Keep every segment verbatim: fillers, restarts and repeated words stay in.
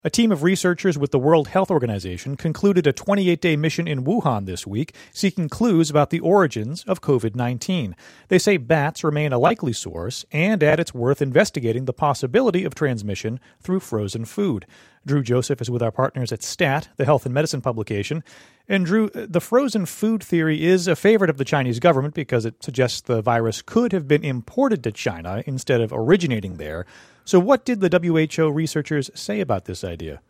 A team of researchers with the World Health Organization concluded a twenty-eight day mission in Wuhan this week, seeking clues about the origins of covid nineteen. They say bats remain a likely source and add it's worth investigating the possibility of transmission through frozen food. Drew Joseph is with our partners at STAT, the health and medicine publication. And Drew, the frozen food theory is a favorite of the Chinese government because it suggests the virus could have been imported to China instead of originating there. So what did the W H O researchers say about this idea?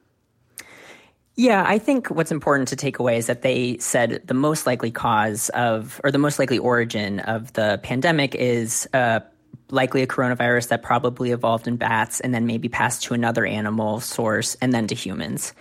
Yeah, I think what's important to take away is that they said the most likely cause of, or the most likely origin of the pandemic is uh, likely a coronavirus that probably evolved in bats and then maybe passed to another animal source and then to humans.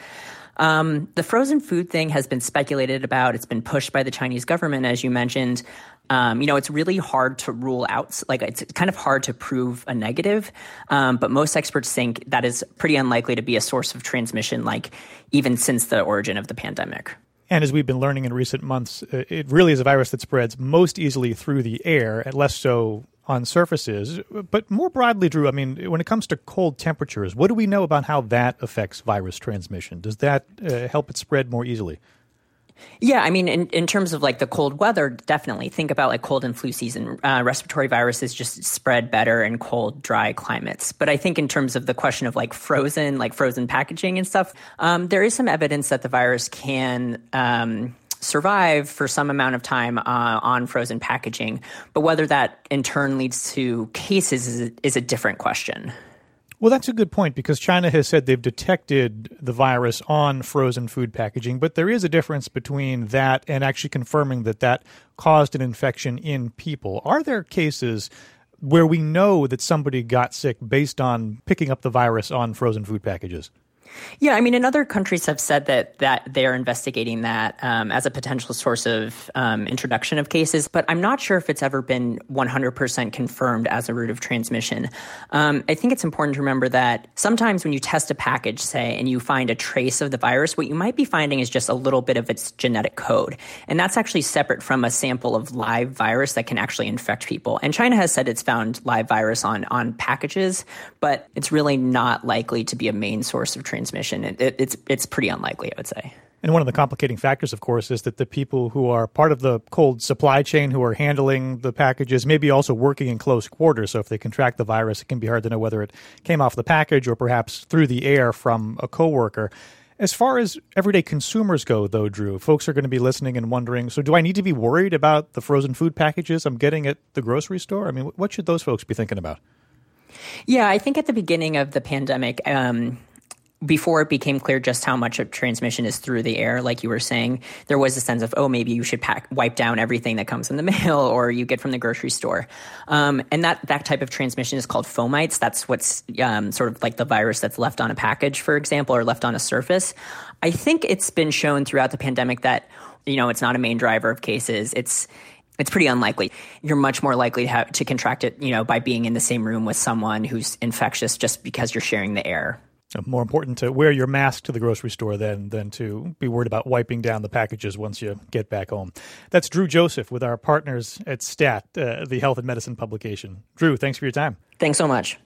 Um, the frozen food thing has been speculated about. It's been pushed by the Chinese government, as you mentioned. Um, you know, it's really hard to rule out, like it's kind of hard to prove a negative, um, but most experts think that is pretty unlikely to be a source of transmission, like even since the origin of the pandemic. And as we've been learning in recent months, it really is a virus that spreads most easily through the air and less so on surfaces. But more broadly, Drew, I mean, when it comes to cold temperatures, what do we know about how that affects virus transmission? Does that uh, help it spread more easily? Yeah, I mean, in, in terms of like the cold weather, definitely. Think about like cold and flu season. Uh, respiratory viruses just spread better in cold, dry climates. But I think in terms of the question of like frozen, like frozen packaging and stuff, um, there is some evidence that the virus can um, survive for some amount of time uh, on frozen packaging. But whether that in turn leads to cases is a, is a different question. Well, that's a good point because China has said they've detected the virus on frozen food packaging, but there is a difference between that and actually confirming that that caused an infection in people. Are there cases where we know that somebody got sick based on picking up the virus on frozen food packages? Yeah, I mean, and other countries have said that that they're investigating that um, as a potential source of um, introduction of cases, but I'm not sure if it's ever been one hundred percent confirmed as a route of transmission. Um, I think it's important to remember that sometimes when you test a package, say, and you find a trace of the virus, what you might be finding is just a little bit of its genetic code. And that's actually separate from a sample of live virus that can actually infect people. And China has said it's found live virus on, on packages, but it's really not likely to be a main source of transmission. Transmission. It, it, it's it's pretty unlikely, I would say. And one of the complicating factors, of course, is that the people who are part of the cold supply chain who are handling the packages may be also working in close quarters. So if they contract the virus, it can be hard to know whether it came off the package or perhaps through the air from a coworker. As far as everyday consumers go, though, Drew, folks are going to be listening and wondering, so do I need to be worried about the frozen food packages I'm getting at the grocery store? I mean, what should those folks be thinking about? Yeah, I think at the beginning of the pandemic, um, before it became clear just how much of transmission is through the air, like you were saying, there was a sense of, oh, maybe you should pack, wipe down everything that comes in the mail or you get from the grocery store. Um, and that, that type of transmission is called fomites. That's what's um, sort of like the virus that's left on a package, for example, or left on a surface. I think it's been shown throughout the pandemic that, you know, it's not a main driver of cases. It's It's pretty unlikely. You're much more likely to have to contract it, you know, by being in the same room with someone who's infectious just because you're sharing the air. More important to wear your mask to the grocery store than than to be worried about wiping down the packages once you get back home. That's Drew Joseph with our partners at STAT, uh, the health and medicine publication. Drew, thanks for your time. Thanks so much.